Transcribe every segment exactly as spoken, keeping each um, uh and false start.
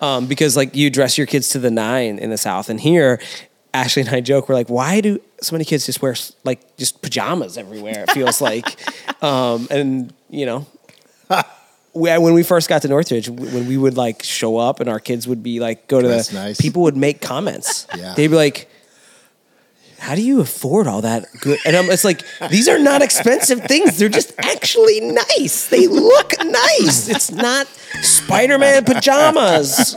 Um, because like you dress your kids to the nine in the South, and here, Ashley and I joke, we're like, why do so many kids just wear like just pajamas everywhere? It feels like, um, and you know, we, when we first got to Northridge, when we would like show up and our kids would be like, go to That's the, nice. people would make comments. Yeah. They'd be like, how do you afford all that good? And I'm, it's like, these are not expensive things. They're just actually nice. They look nice. It's not Spider-Man pajamas.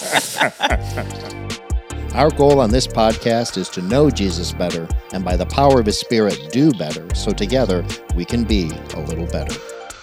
Our goal on this podcast is to know Jesus better and by the power of his Spirit do better so together we can be a little better.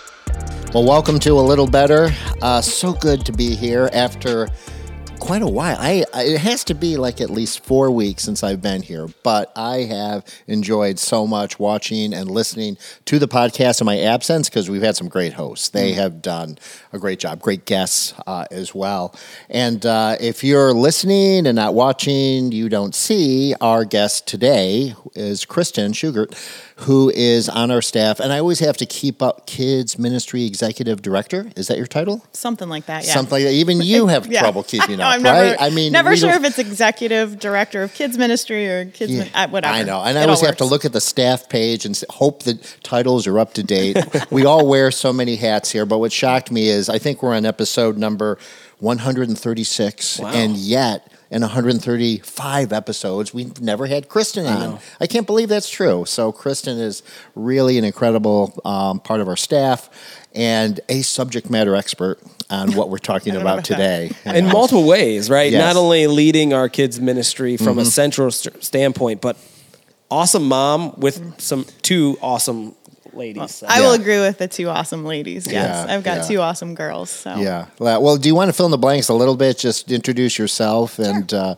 Well, welcome to A Little Better. Uh, so good to be here after quite a while. I, I it has to be like at least four weeks since I've been here, but I have enjoyed so much watching and listening to the podcast in my absence because we've had some great hosts. They mm-hmm. have done a great job, great guests uh, as well. And uh, if you're listening and not watching, you don't see our guest today is Kristen Schugert, who is on our staff. And I always have to keep up Kids Ministry Executive Director. Is that your title? Something like that, yeah. Something like that. Even you have yeah. trouble keeping up, I'm right? Never, I mean, never sure don't... if it's Executive Director of Kids Ministry or Kids, yeah, min- whatever. I know. And it I always have works. to look at the staff page and hope that titles are up to date. We all wear so many hats here, but what shocked me is I think we're on episode number one hundred thirty-six, wow. and yet in one hundred thirty-five episodes, we've never had Kristen on. I, I can't believe that's true. So Kristen is really an incredible um, part of our staff and a subject matter expert on what we're talking about today. In know. multiple ways, right? Yes. Not only leading our kids' ministry from mm-hmm. a central st- standpoint, but awesome mom with some two awesome ladies. Well, So. I will Yeah. agree with the two awesome ladies. Yes, Yeah, I've got yeah. two awesome girls. So Yeah. Well, do you want to fill in the blanks a little bit? Just introduce yourself and uh,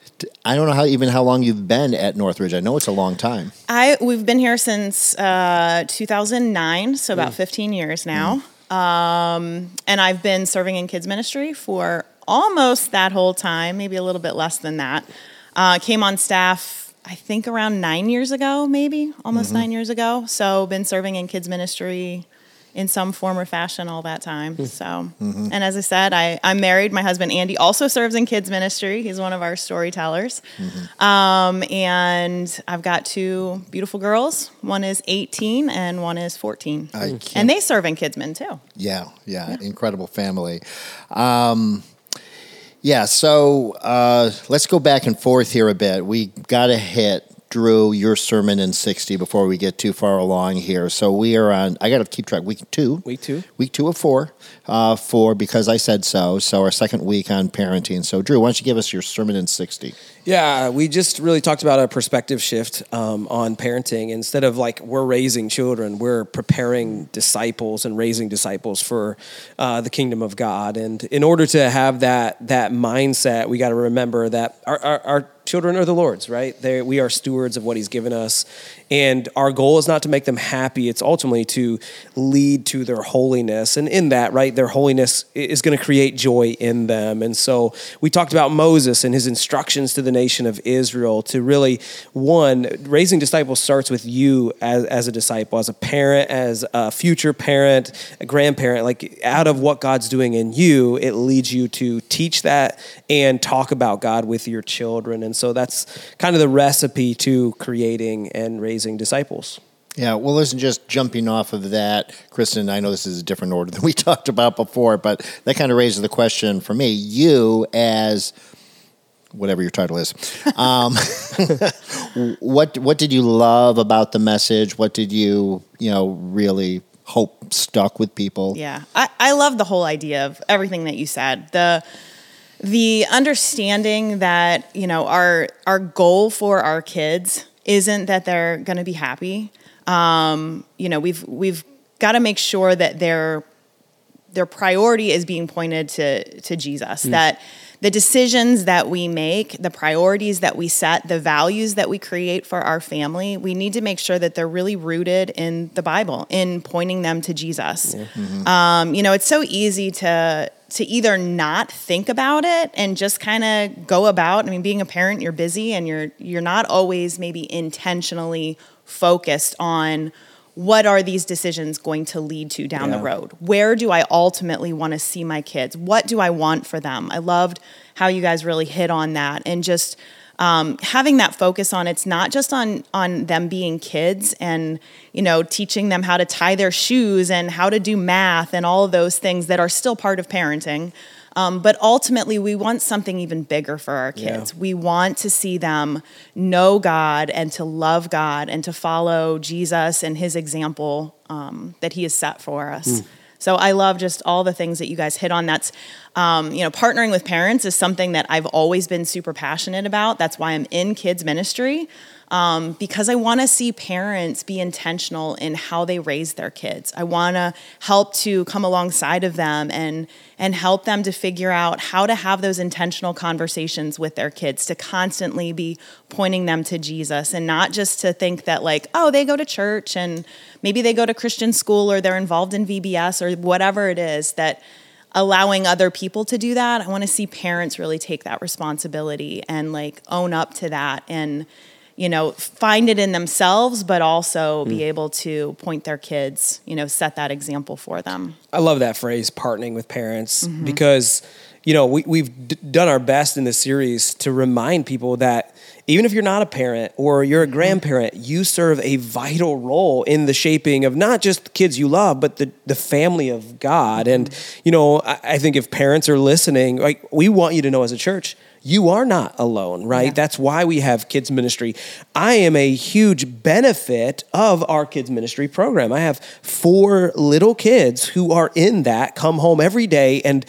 I don't know how even how long you've been at Northridge. I know it's a long time. I we've been here since uh, two thousand nine, so about mm. fifteen years now. Mm. Um, and I've been serving in kids ministry for almost that whole time, maybe a little bit less than that. Uh, came on staff, I think around nine years ago, maybe almost mm-hmm. nine years ago. So been serving in kids ministry in some form or fashion all that time. Mm-hmm. So, mm-hmm. and as I said, I, I'm married. My husband, Andy, also serves in kids ministry. He's one of our storytellers. Mm-hmm. Um, and I've got two beautiful girls. One is eighteen and one is fourteen. And they serve in KidsMin too. Yeah, yeah, yeah. Incredible family. Um, yeah, so uh, let's go back and forth here a bit. We got to hit Drew, your sermon in sixty before we get too far along here. So we are on, I got to keep track, week two. Week two. Week two of four, uh, for Because I Said So. So our second week on parenting. So Drew, why don't you give us your sermon in sixty? Yeah, we just really talked about a perspective shift um, on parenting. Instead of like we're raising children, we're preparing disciples and raising disciples for uh, the kingdom of God. And in order to have that that mindset, we got to remember that our, our, our children are the Lord's, right? They're, we are stewards of what he's given us. And our goal is not to make them happy. It's ultimately to lead to their holiness. And in that, right, their holiness is going to create joy in them. And so we talked about Moses and his instructions to the nation of Israel to really, one, raising disciples starts with you as, as a disciple, as a parent, as a future parent, a grandparent. Like out of what God's doing in you, it leads you to teach that and talk about God with your children. And so that's kind of the recipe to creating and raising disciples. Yeah, well, listen, just jumping off of that, Kristen, I know this is a different order than we talked about before, but that kind of raises the question for me. You as whatever your title is, um, what what did you love about the message? What did you, you know, really hope stuck with people? Yeah, I, I love the whole idea of everything that you said. The the understanding that, you know, our our goal for our kids isn't that they're going to be happy. Um, you know, we've we've got to make sure that their their priority is being pointed to to Jesus. Mm. That the decisions that we make, the priorities that we set, the values that we create for our family, we need to make sure that they're really rooted in the Bible, in pointing them to Jesus. Yeah. Mm-hmm. Um, you know, it's so easy to to either not think about it and just kind of go about. I mean, being a parent, you're busy and you're you're not always maybe intentionally focused on what are these decisions going to lead to down Yeah. the road? Where do I ultimately want to see my kids? What do I want for them? I loved how you guys really hit on that, and just um, having that focus on it's not just on on them being kids and, you know, teaching them how to tie their shoes and how to do math and all of those things that are still part of parenting. Um, but ultimately, we want something even bigger for our kids. Yeah. We want to see them know God and to love God and to follow Jesus and his example um, that he has set for us. Mm. So I love just all the things that you guys hit on. That's, um, you know, partnering with parents is something that I've always been super passionate about. That's why I'm in kids ministry. Um, because I want to see parents be intentional in how they raise their kids. I want to help to come alongside of them and and help them to figure out how to have those intentional conversations with their kids, to constantly be pointing them to Jesus, and not just to think that like, oh, they go to church and maybe they go to Christian school or they're involved in V B S or whatever it is, that allowing other people to do that. I want to see parents really take that responsibility and like own up to that and, you know, find it in themselves, but also be able to point their kids, you know, set that example for them. I love that phrase, partnering with parents, mm-hmm. because, you know, we, we've d- done our best in this series to remind people that even if you're not a parent or you're a grandparent, you serve a vital role in the shaping of not just the kids you love, but the, the family of God. Mm-hmm. And, you know, I, I think if parents are listening, like, we want you to know as a church, you are not alone, right? Yeah. That's why we have kids ministry. I am a huge benefit of our kids ministry program. I have four little kids who are in that, come home every day, and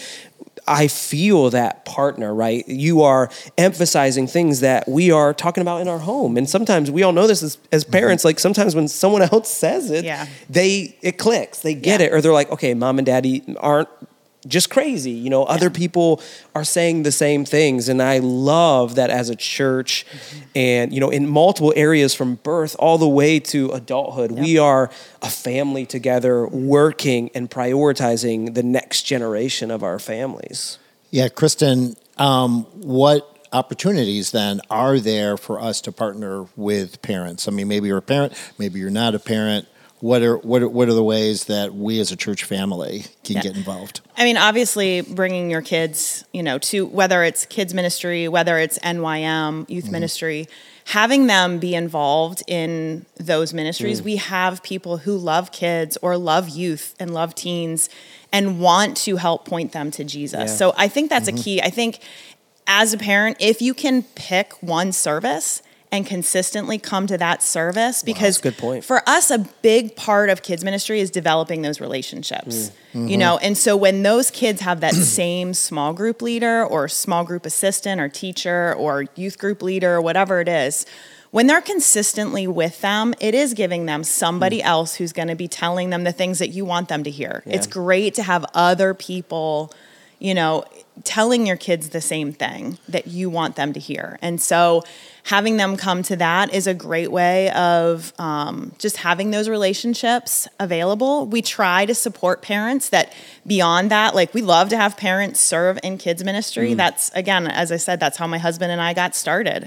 I feel that partner, right? You are emphasizing things that we are talking about in our home. And sometimes we all know this as, as parents, mm-hmm. like sometimes when someone else says it, yeah. they it clicks, they get yeah. it, or they're like, okay, mom and daddy aren't just crazy. You know, other yeah. people are saying the same things. And I love that as a church mm-hmm. and, you know, in multiple areas from birth all the way to adulthood, yep. we are a family together working and prioritizing the next generation of our families. Yeah, Kristen, um, what opportunities then are there for us to partner with parents? I mean, maybe you're a parent, maybe you're not a parent. What are what are, what are the ways that we as a church family can yeah. get involved? I mean, obviously, bringing your kids, you know, to whether it's kids ministry, whether it's N Y M, youth mm-hmm. ministry, having them be involved in those ministries. Mm. We have people who love kids or love youth and love teens and want to help point them to Jesus. Yeah. So I think that's mm-hmm. a key. I think as a parent, if you can pick one service and consistently come to that service, because wow, that's a good point. For us, a big part of kids ministry is developing those relationships, mm-hmm. you know? And so when those kids have that same small group leader or small group assistant or teacher or youth group leader or whatever it is, when they're consistently with them, it is giving them somebody mm. else who's going to be telling them the things that you want them to hear. Yeah. It's great to have other people, you know, telling your kids the same thing that you want them to hear. And so having them come to that is a great way of um, just having those relationships available. We try to support parents that beyond that, like we love to have parents serve in kids ministry. Mm. That's, again, as I said, that's how my husband and I got started.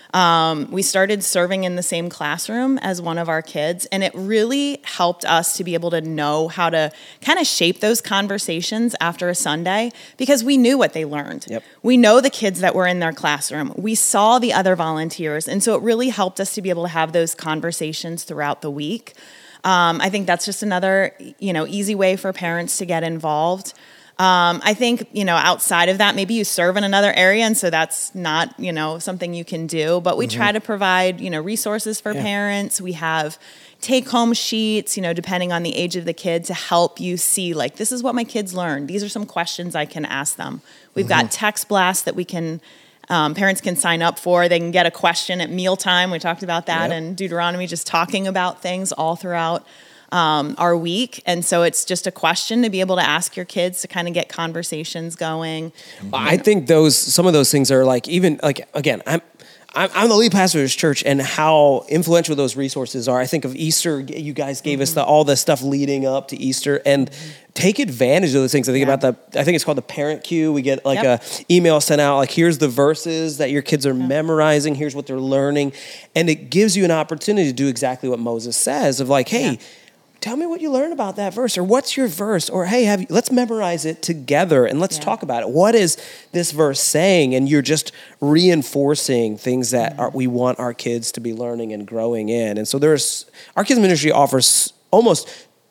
Um, we started serving in the same classroom as one of our kids, and it really helped us to be able to know how to kind of shape those conversations after a Sunday, because we knew what they learned. Yep. We know the kids that were in their classroom. We saw the other volunteers, and so it really helped us to be able to have those conversations throughout the week. Um, I think that's just another, you know, easy way for parents to get involved. Um, I think, you know, outside of that, maybe you serve in another area, and so that's not, you know, something you can do. But we mm-hmm. try to provide, you know, resources for yeah. parents. We have take-home sheets, you know, depending on the age of the kid, to help you see, like, this is what my kids learned. These are some questions I can ask them. We've mm-hmm. got text blasts that we can, um, parents can sign up for. They can get a question at mealtime. We talked about that yep. in Deuteronomy, just talking about things all throughout Um, our week. And so it's just a question to be able to ask your kids to kind of get conversations going. I think those, some of those things are like, even like, again, I'm, I'm, I'm the lead pastor of this church, and how influential those resources are. I think of Easter, you guys gave mm-hmm. us the, all the stuff leading up to Easter, and mm-hmm. take advantage of those things. I think yeah. about the, I think it's called the parent queue. We get like yep. a email sent out, like, here's the verses that your kids are yeah. memorizing. Here's what they're learning. And it gives you an opportunity to do exactly what Moses says of like, hey, yeah. tell me what you learned about that verse, or what's your verse, or hey, have you, let's memorize it together and let's yeah. talk about it. What is this verse saying? And you're just reinforcing things that are, we want our kids to be learning and growing in. And so there's, our kids ministry offers almost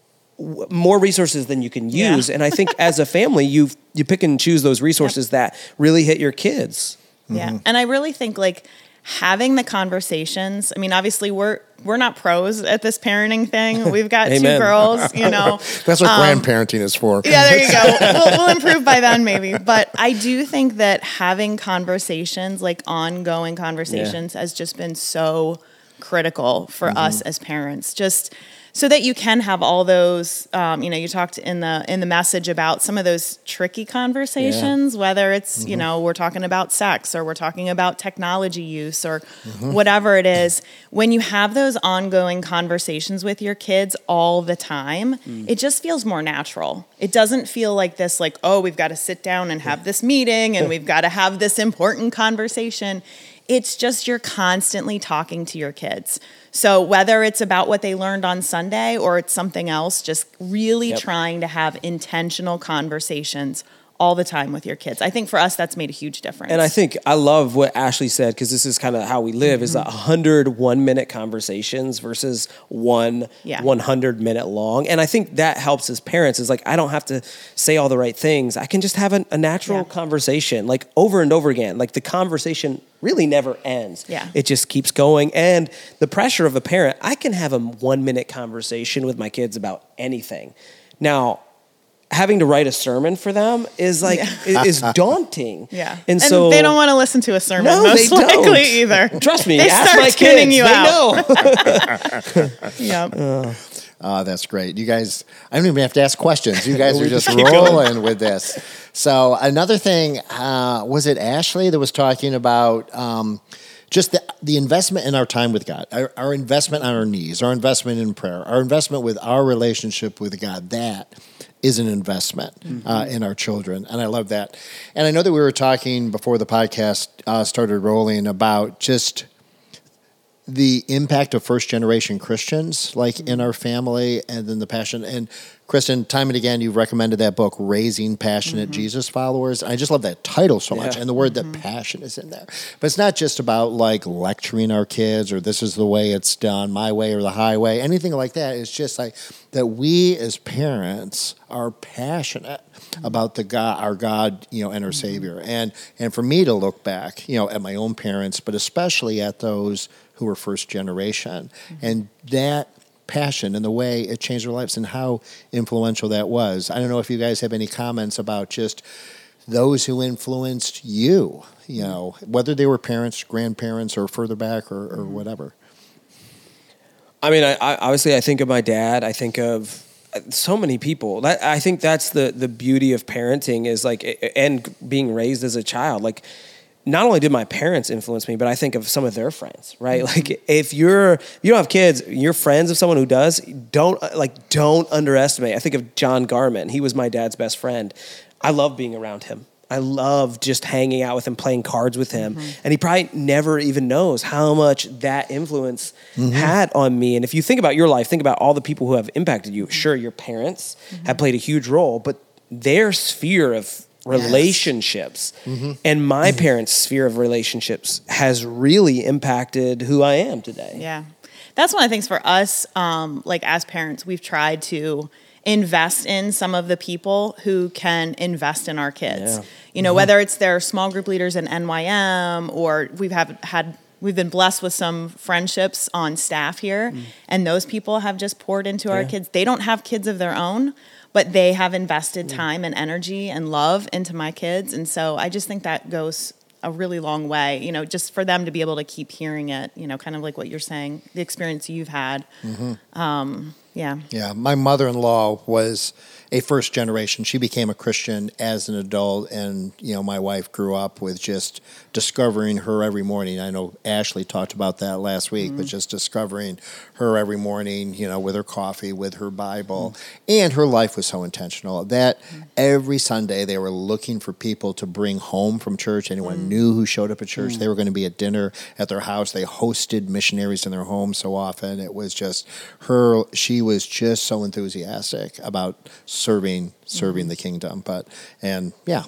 more resources than you can use. Yeah. And I think as a family, you you pick and choose those resources yep. that really hit your kids. Yeah. Mm-hmm. And I really think like having the conversations, I mean, obviously we're, we're not pros at this parenting thing. We've got two girls, you know. That's what um, grandparenting is for. Yeah, there you go. We'll, we'll improve by then maybe. But I do think that having conversations, like ongoing conversations, yeah. has just been so critical for mm-hmm. us as parents. Just so that you can have all those, um, you know, you talked in the in the message about some of those tricky conversations, yeah. whether it's, mm-hmm. you know, we're talking about sex or we're talking about technology use or mm-hmm. whatever it is. When you have those ongoing conversations with your kids all the time, mm. it just feels more natural. It doesn't feel like this, like, oh, we've got to sit down and have this meeting and we've got to have this important conversation. It's just you're constantly talking to your kids. So whether it's about what they learned on Sunday or it's something else, just really yep. trying to have intentional conversations all the time with your kids. I think for us, that's made a huge difference. And I think I love what Ashley said, because this is kind of how we live, mm-hmm. is one hundred one-minute conversations versus one yeah. one hundred minute long. And I think that helps as parents. Is like, I don't have to say all the right things. I can just have a, a natural yeah. conversation, like over and over again. Like the conversation really never ends. Yeah. It just keeps going. And the pressure of a parent, I can have a one-minute conversation with my kids about anything. Now, having to write a sermon for them is like yeah. is daunting. Yeah, and, and so they don't want to listen to a sermon. No, most they likely don't. either. Trust me, they ask start my tuning kids. You they out. know. Yep. Uh, uh, that's great. You guys, I don't even have to ask questions. You guys are just rolling with this. So another thing, uh, was it Ashley that was talking about um, just the, the investment in our time with God, our, our investment on our knees, our investment in prayer, our investment with our relationship with God. That is an investment mm-hmm. uh, in our children. And I love that. And I know that we were talking before the podcast uh, started rolling about just the impact of first-generation Christians, like mm-hmm. in our family, and then the passion. And Kristen, time and again, you've recommended that book, Raising Passionate mm-hmm. Jesus Followers. And I just love that title so much, yeah. and the word mm-hmm. that passion is in there. But it's not just about like lecturing our kids, or this is the way it's done, my way or the highway, anything like that. It's just like that we as parents are passionate mm-hmm. about the God, our God, you know, and our mm-hmm. Savior. And and for me to look back, you know, at my own parents, but especially at those who were first generation, mm-hmm. and that passion and the way it changed their lives and how influential that was. I don't know if you guys have any comments about just those who influenced you, you know, whether they were parents, grandparents, or further back, or, or whatever. I mean, I, I obviously I think of my dad. I think of so many people. That, I think that's the the beauty of parenting, is like, and being raised as a child. Like, not only did my parents influence me, but I think of some of their friends, right? Like if you're, if you don't have kids, you're friends of someone who does, don't like, don't underestimate. I think of John Garman. He was my dad's best friend. I love being around him. I love just hanging out with him, playing cards with him. Mm-hmm. And he probably never even knows how much that influence mm-hmm. had on me. And if you think about your life, think about all the people who have impacted you. Sure, your parents mm-hmm. have played a huge role, but their sphere of relationships yes. mm-hmm. and my parents' sphere of relationships has really impacted who I am today. Yeah. That's one of the things for us, um, like as parents, we've tried to invest in some of the people who can invest in our kids. Yeah. You know, mm-hmm. whether it's their small group leaders in N Y M, or we've have had we've been blessed with some friendships on staff here, mm. and those people have just poured into yeah. our kids. They don't have kids of their own, but they have invested time and energy and love into my kids. And so I just think that goes a really long way, you know, just for them to be able to keep hearing it, you know, kind of like what you're saying, the experience you've had. Mm-hmm. Um, yeah. Yeah. My mother-in-law was a first generation. She became a Christian as an adult, and, you know, my wife grew up with just discovering her every morning. I know Ashley talked about that last week, mm-hmm. but just discovering her every morning, you know, with her coffee, with her Bible, mm-hmm. and her life was so intentional that mm-hmm. every Sunday they were looking for people to bring home from church. Anyone mm-hmm. knew who showed up at church, mm-hmm. they were going to be at dinner at their house. They hosted missionaries in their home so often. It was just her, she he was just so enthusiastic about serving serving mm-hmm. the kingdom. But and yeah,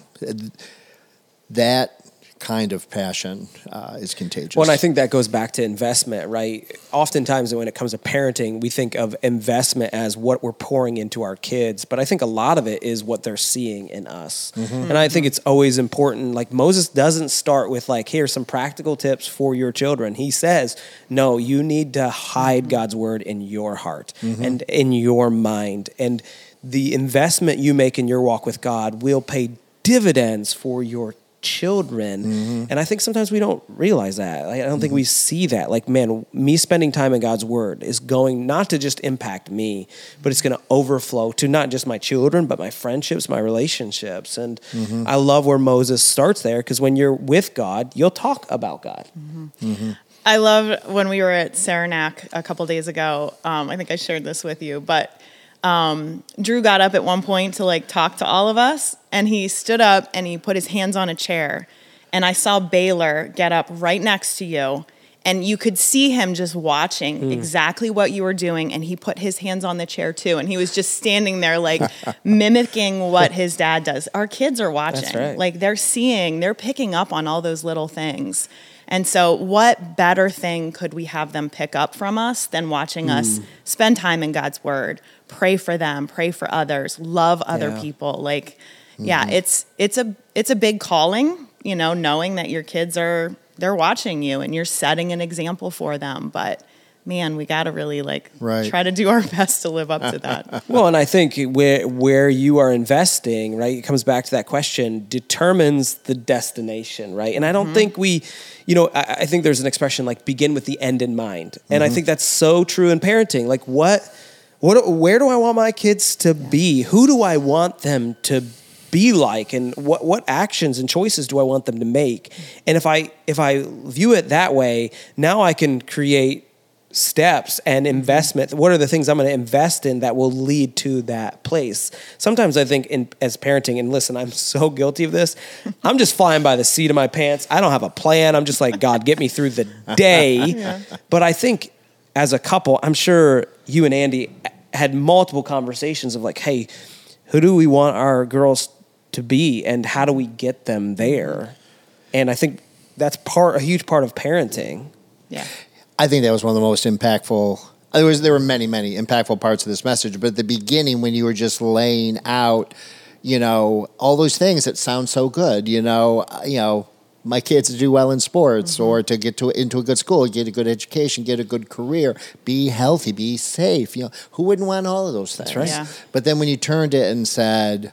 that kind of passion uh, is contagious. Well, and I think that goes back to investment, right? Oftentimes when it comes to parenting, we think of investment as what we're pouring into our kids, but I think a lot of it is what they're seeing in us. Mm-hmm. And I think it's always important. Like Moses doesn't start with like, here's some practical tips for your children. He says, no, you need to hide mm-hmm. God's word in your heart mm-hmm. and in your mind. And the investment you make in your walk with God will pay dividends for your children. Mm-hmm. And I think sometimes we don't realize that. Like, I don't mm-hmm. think we see that. Like, man, me spending time in God's word is going not to just impact me, but it's going to overflow to not just my children, but my friendships, my relationships. And mm-hmm. I love where Moses starts there, because when you're with God, you'll talk about God. Mm-hmm. Mm-hmm. I love when we were at Saranac a couple days ago. Um, I think I shared this with you, but Um, Drew got up at one point to like talk to all of us, and he stood up and he put his hands on a chair, and I saw Baylor get up right next to you, and you could see him just watching mm. exactly what you were doing, and he put his hands on the chair too, and he was just standing there like mimicking what his dad does. Our kids are watching. That's right. Like they're seeing, they're picking up on all those little things. And so what better thing could we have them pick up from us than watching mm. us spend time in God's word, pray for them, pray for others, love other yeah. people. Like, mm-hmm. yeah, it's it's a it's a big calling, you know, knowing that your kids are, they're watching you and you're setting an example for them. But man, we got to really like right. try to do our best to live up to that. Well, and I think where where you are investing, right, it comes back to that question, determines the destination, right? And I don't mm-hmm. think we, you know, I, I think there's an expression like begin with the end in mind. And mm-hmm. I think that's so true in parenting. Like what, what, where do I want my kids to yeah. be? Who do I want them to be like? And what, what actions and choices do I want them to make? And if I, if I view it that way, now I can create steps and investment. What are the things I'm going to invest in that will lead to that place? Sometimes I think in, as parenting, and listen, I'm so guilty of this. I'm just flying by the seat of my pants. I don't have a plan. I'm just like, God, get me through the day. Yeah. But I think as a couple, I'm sure you and Andy had multiple conversations of like, hey, who do we want our girls to be and how do we get them there? And I think that's part, a huge part of parenting. Yeah. I think that was one of the most impactful. There was there were many many impactful parts of this message, but at the beginning when you were just laying out, you know, all those things that sound so good, you know, you know, my kids to do well in sports mm-hmm. or to get to into a good school, get a good education, get a good career, be healthy, be safe. You know, who wouldn't want all of those things? That's right. Yeah. But then when you turned it and said,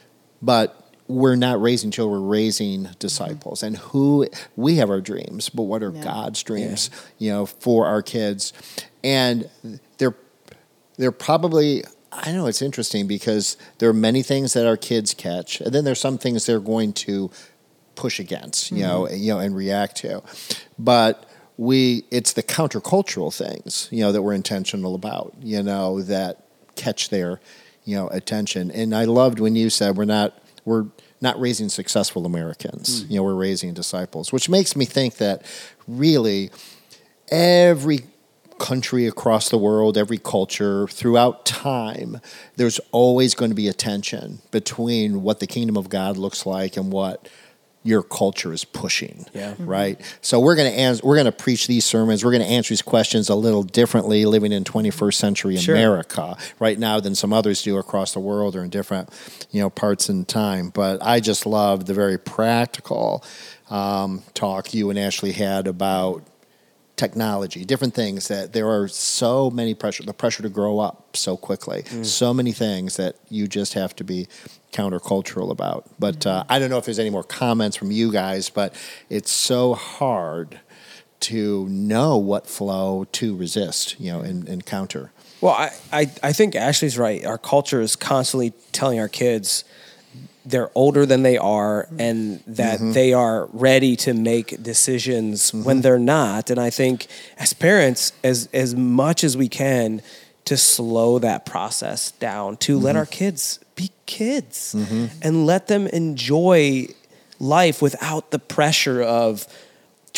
but we're not raising children, we're raising disciples. Mm-hmm. And who, we have our dreams, but what are yeah. God's dreams, yeah. you know, for our kids? And they're, they're probably, I know it's interesting because there are many things that our kids catch, and then there's some things they're going to push against, you mm-hmm. know, you know, and react to. But we, it's the countercultural things, you know, that we're intentional about, you know, that catch their, you know, attention. And I loved when you said we're not, we're not raising successful Americans. Mm. You know, we're raising disciples, which makes me think that really every country across the world, every culture throughout time, there's always going to be a tension between what the kingdom of God looks like and what your culture is pushing, yeah. mm-hmm. right? So we're going to ans- we're going to preach these sermons. We're going to answer these questions a little differently, living in twenty-first century sure. America right now than some others do across the world or in different, you know, parts in time. But I just love the very practical um, talk you and Ashley had about technology, different things that there are so many pressure, the pressure to grow up so quickly, mm. so many things that you just have to be countercultural about. But mm-hmm. uh, I don't know if there's any more comments from you guys, but it's so hard to know what flow to resist, you know, and, and counter. Well, I, I, I think Ashley's right. Our culture is constantly telling our kids they're older than they are and that mm-hmm. they are ready to make decisions mm-hmm. when they're not. And I think as parents, as as much as we can, to slow that process down, to mm-hmm. let our kids be kids mm-hmm. and let them enjoy life without the pressure of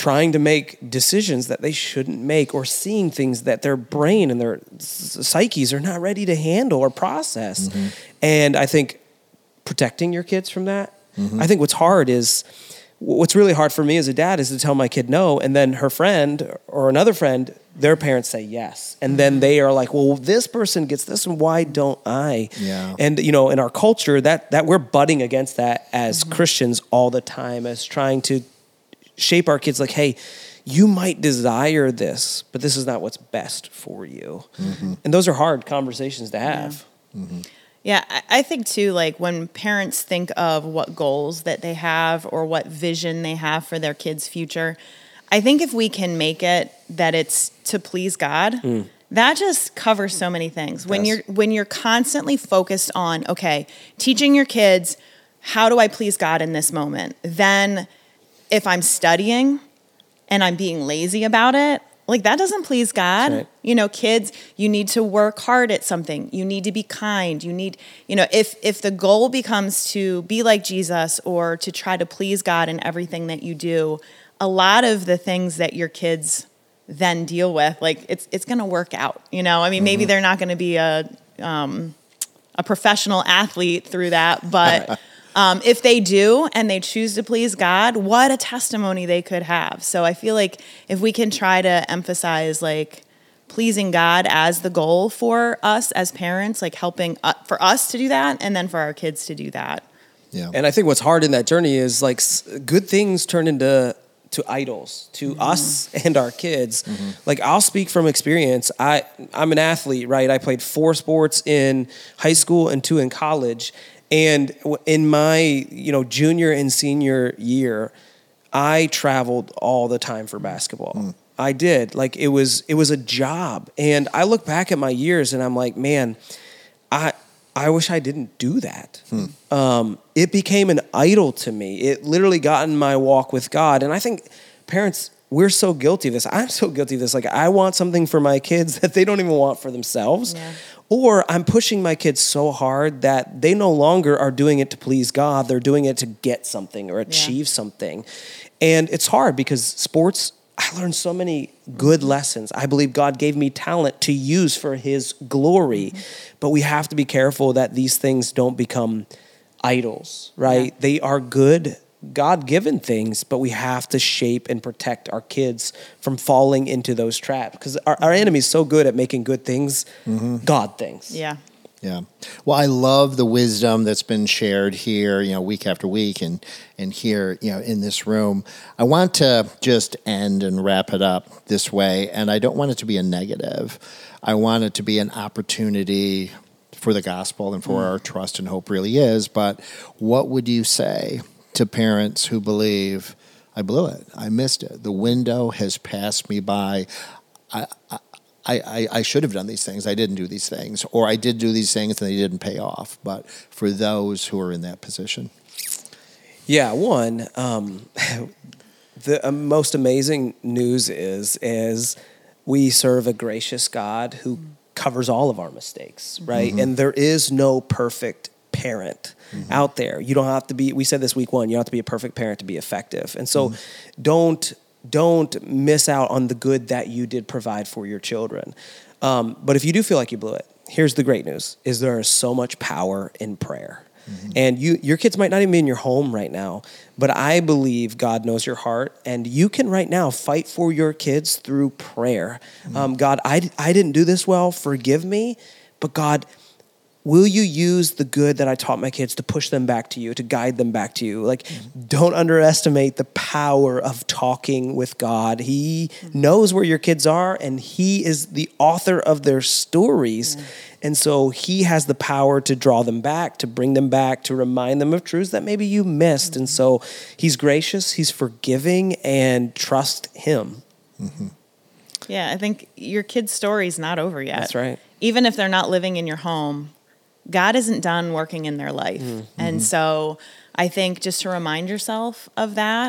trying to make decisions that they shouldn't make, or seeing things that their brain and their psyches are not ready to handle or process. Mm-hmm. And I think protecting your kids from that, mm-hmm. I think what's hard is, what's really hard for me as a dad is to tell my kid no, and then her friend or another friend, their parents say yes. And then they are like, well, this person gets this, and why don't I? Yeah. And, you know, in our culture, that that we're butting against that as Mm-hmm. Christians all the time, as trying to shape our kids like, hey, you might desire this, but this is not what's best for you. Mm-hmm. And those are hard conversations to have. Yeah. Mm-hmm. Yeah, I think too, like when parents think of what goals that they have or what vision they have for their kids' future, I think if we can make it that it's to please God, mm. that just covers so many things. When you're when you're constantly focused on, okay, teaching your kids, how do I please God in this moment? Then if I'm studying and I'm being lazy about it, like that doesn't please God. Right. You know, kids, you need to work hard at something. You need to be kind. You need, you know, if if the goal becomes to be like Jesus or to try to please God in everything that you do, a lot of the things that your kids then deal with, like it's it's going to work out. You know, I mean, mm-hmm. maybe they're not going to be a um, a professional athlete through that, but Um, if they do and they choose to please God, what a testimony they could have. So I feel like if we can try to emphasize like pleasing God as the goal for us as parents, like helping uh, for us to do that and then for our kids to do that. Yeah. And I think what's hard in that journey is like good things turn into to idols, to mm-hmm. us and our kids. Mm-hmm. Like I'll speak from experience. I, I'm an athlete, right? I played four sports in high school and two in college. And in my, you know, junior and senior year, I traveled all the time for basketball. Mm. I did. Like it was, it was a job. And I look back at my years and I'm like, man, I, I wish I didn't do that. Hmm. Um, it became an idol to me. It literally got in my walk with God. And I think parents, we're so guilty of this. I'm so guilty of this. Like I want something for my kids that they don't even want for themselves. Yeah. Or I'm pushing my kids so hard that they no longer are doing it to please God. They're doing it to get something or achieve yeah. something. And it's hard because sports, I learned so many good lessons. I believe God gave me talent to use for his glory. Mm-hmm. But we have to be careful that these things don't become idols, right? Yeah. They are good God-given things, but we have to shape and protect our kids from falling into those traps because our, our enemy is so good at making good things mm-hmm. God things. Yeah. Yeah. Well, I love the wisdom that's been shared here, you know, week after week and, and here, you know, in this room. I want to just end and wrap it up this way, and I don't want it to be a negative. I want it to be an opportunity for the gospel and for mm. our trust and hope really is, but what would you say to parents who believe, I blew it, I missed it, the window has passed me by, I, I, I, I should have done these things, I didn't do these things, or I did do these things and they didn't pay off, but for those who are in that position? Yeah, one, um, the uh, most amazing news is, is we serve a gracious God who covers all of our mistakes, right? Mm-hmm. And there is no perfect parent mm-hmm. out there. You don't have to be, we said this week one, you don't have to be a perfect parent to be effective. And so mm-hmm. don't, don't miss out on the good that you did provide for your children. Um, but if you do feel like you blew it, here's the great news, is there is so much power in prayer. Mm-hmm. And you, your kids might not even be in your home right now, but I believe God knows your heart, and you can right now fight for your kids through prayer. Mm-hmm. Um, God, I, I didn't do this well, forgive me, but God, will you use the good that I taught my kids to push them back to you, to guide them back to you? Like, mm-hmm. don't underestimate the power of talking with God. He mm-hmm. knows where your kids are, and he is the author of their stories. Mm-hmm. And so he has the power to draw them back, to bring them back, to remind them of truths that maybe you missed. Mm-hmm. And so he's gracious, he's forgiving, and trust him. Mm-hmm. Yeah, I think your kid's story is not over yet. That's right. Even if they're not living in your home, God isn't done working in their life. Mm-hmm. And so I think just to remind yourself of that,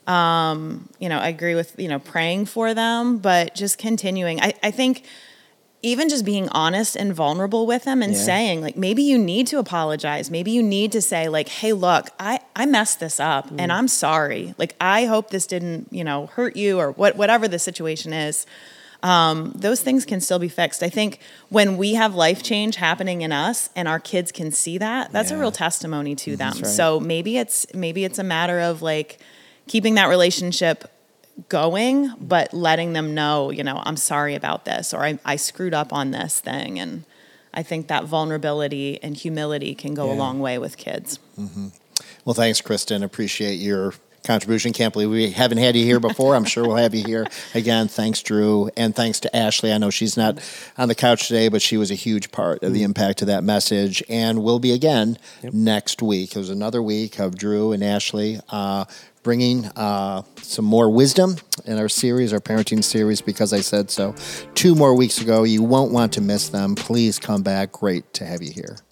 um, you know, I agree with, you know, praying for them, but just continuing. I, I think even just being honest and vulnerable with them and Yeah. saying, like, maybe you need to apologize. Maybe you need to say, like, hey, look, I, I messed this up Mm. and I'm sorry. Like, I hope this didn't, you know, hurt you or what, whatever the situation is. Um, those things can still be fixed. I think when we have life change happening in us and our kids can see that, that's Yeah. a real testimony to them. right. So maybe it's, maybe it's a matter of like keeping that relationship going, but letting them know, you know, I'm sorry about this, or I, I screwed up on this thing. And I think that vulnerability and humility can go Yeah. a long way with kids. Well, thanks, Kristen. Appreciate your contribution. Can't believe we haven't had you here before. I'm sure we'll have you here again. Thanks, Drew. And thanks to Ashley. I know she's not on the couch today, but she was a huge part of the impact of that message and will be again Yep. next week. It was another week of Drew and Ashley uh, bringing uh, some more wisdom in our series, our parenting series, because I said so two more weeks ago. You won't want to miss them. Please come back. Great to have you here.